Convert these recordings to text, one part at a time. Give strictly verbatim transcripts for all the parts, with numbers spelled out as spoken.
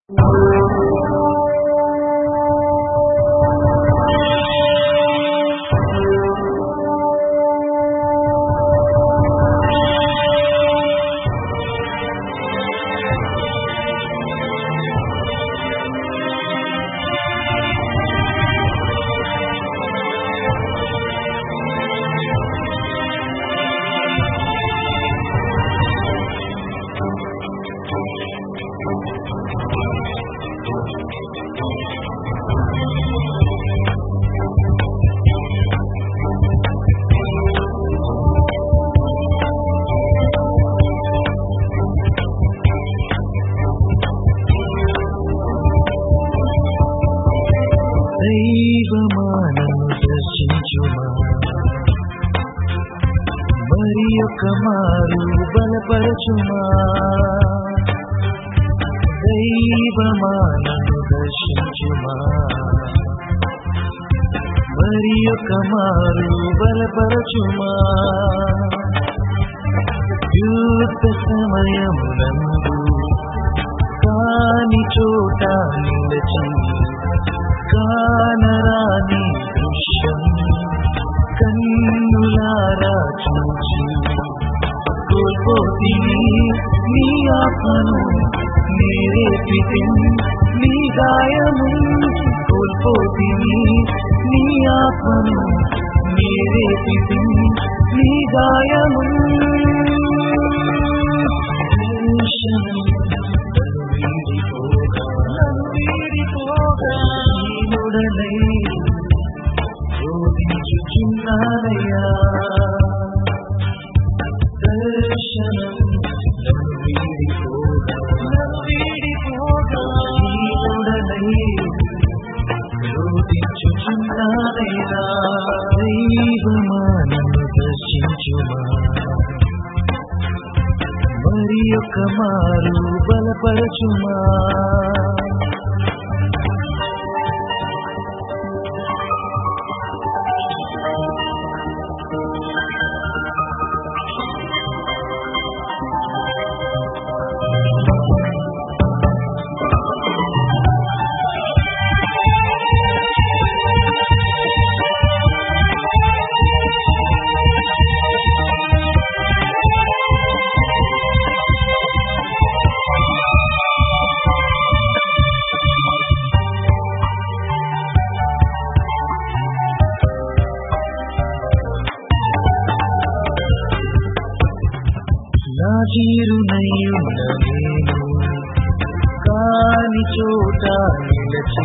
దైవమానము దర్శించుమా, మరి ఒక మారు బలపరచుమా. దైవమానము దర్శించుమా, మరి ఒక మారు బలపరచుమా. యుద్ధ సమయమునందు కాని చోట నిలచి కానరాని దృశ్యం కన్నులారా చూచి కోల్పోతిని నీ ఆత్మను నేరేపితి నీ గాయము. కోల్పోతిని నీ ఆత్మను నేరేపితి నీ గాయము. శోధించుచున్నానయ్యా దర్శనం నన్ను వీడిపోగా నన్ను వీడిపోగా నీనుడనై శోధించుచున్నానయ్యా. దైవమా నన్ను దర్శించుమా, మరి ఒక మారు బలపరచుమా. నా జీరునయ్యున్న నేను కాని చోట నిలచి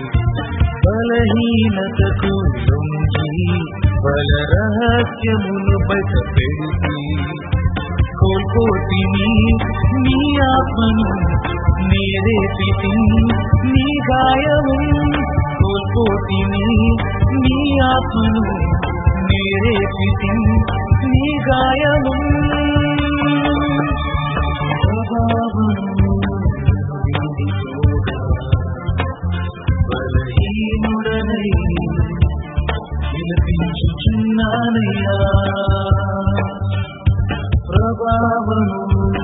బలహీనతకు లొంగి బల రహస్యమును బయట పెడితి. కోల్పోతిని నీ ఆత్మను నేరేపితి నీ గాయము. కోల్పోతిని నీ ఆత్మను నేరేపితి నీ గాయము. బలహీనుడనై విలపించుచున్నానయ్యా. ప్రభావము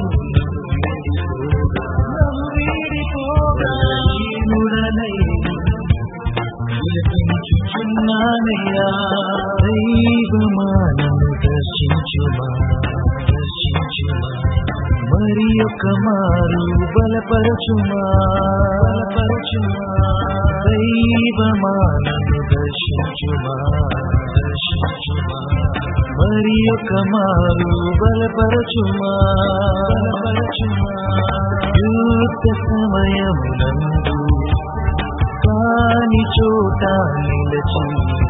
బలహీనుడనై విలపించుచున్నానయ్యా. దైవమా నన్ను దర్శించుమా, దర్శించుమా, మరి ఒక మారు బలపరచుమా, బలపరచుమా. దైవమా నన్ను దర్శించుమా, దర్శించుమా, మరి ఒక మారు బలపరచుమా, బలపరచుమా. యుద్ధ సమయమునందు కాని చోట నిలచి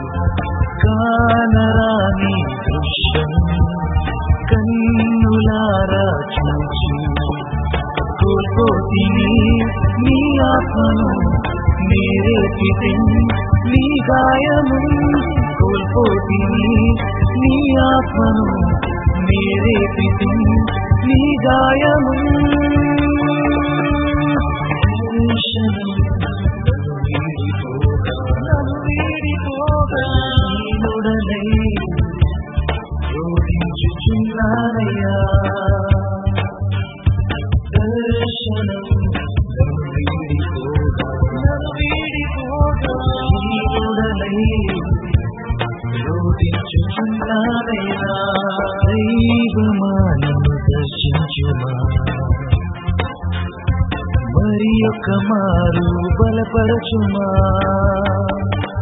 కానరాని దృశ్యం కన్నులారా చూచి కోల్పోతిని నీ ఆత్మను నేరేపితి నీ గాయము. కోల్పోతిని నీ ఆత్మను నేరేపితి నీ గాయము. నన్ను వీడిపోగా నీనుడనై శోధించుచున్నానయ్యా. దర్శనం నన్ను వీడిపోగా మరి యొక్క మారు బలపరచుమా